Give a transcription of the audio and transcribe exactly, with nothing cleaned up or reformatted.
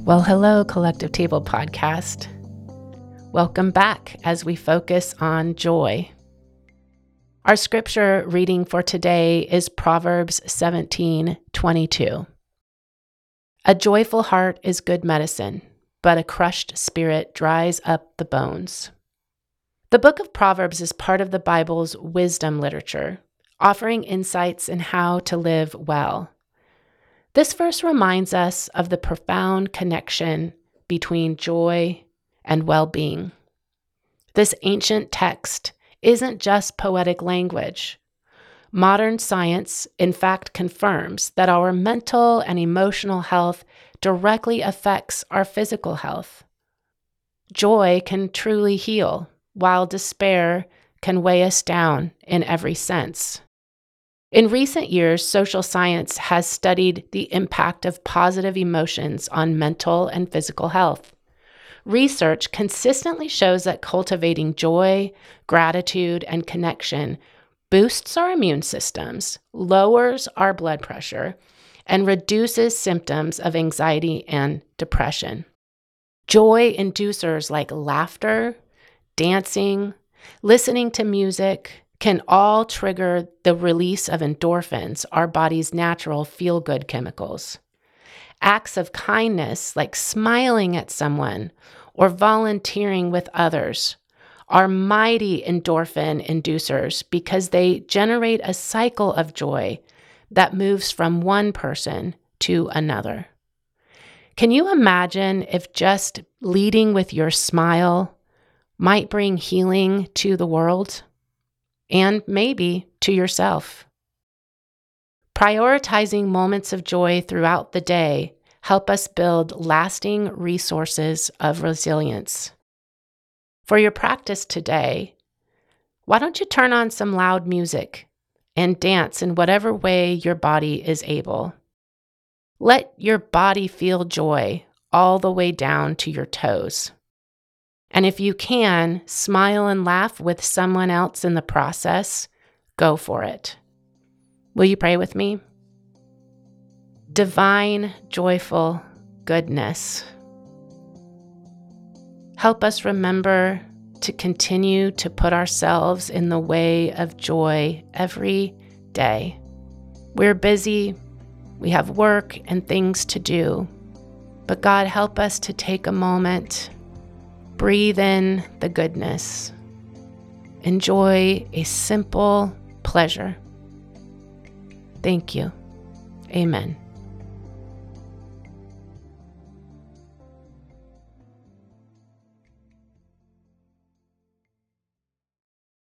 Well, hello, Collective Table Podcast. Welcome back as we focus on joy. Our scripture reading for today is Proverbs seventeen twenty-two. A joyful heart is good medicine, but a crushed spirit dries up the bones. The book of Proverbs is part of the Bible's wisdom literature, offering insights in how to live well. This verse reminds us of the profound connection between joy and well-being. This ancient text isn't just poetic language. Modern science, in fact, confirms that our mental and emotional health directly affects our physical health. Joy can truly heal, while despair can weigh us down in every sense. In recent years, social science has studied the impact of positive emotions on mental and physical health. Research consistently shows that cultivating joy, gratitude, and connection boosts our immune systems, lowers our blood pressure, and reduces symptoms of anxiety and depression. Joy inducers like laughter, dancing, listening to music, can all trigger the release of endorphins, our body's natural feel-good chemicals. Acts of kindness, like smiling at someone or volunteering with others, are mighty endorphin inducers because they generate a cycle of joy that moves from one person to another. Can you imagine if just leading with your smile might bring healing to the world? And maybe to yourself. Prioritizing moments of joy throughout the day help us build lasting resources of resilience. For your practice today, why don't you turn on some loud music and dance in whatever way your body is able? Let your body feel joy all the way down to your toes. And if you can, smile and laugh with someone else in the process, go for it. Will you pray with me? Divine, joyful goodness. Help us remember to continue to put ourselves in the way of joy every day. We're busy, we have work and things to do, but God, help us to take a moment. Breathe in the goodness. Enjoy a simple pleasure. Thank you. Amen.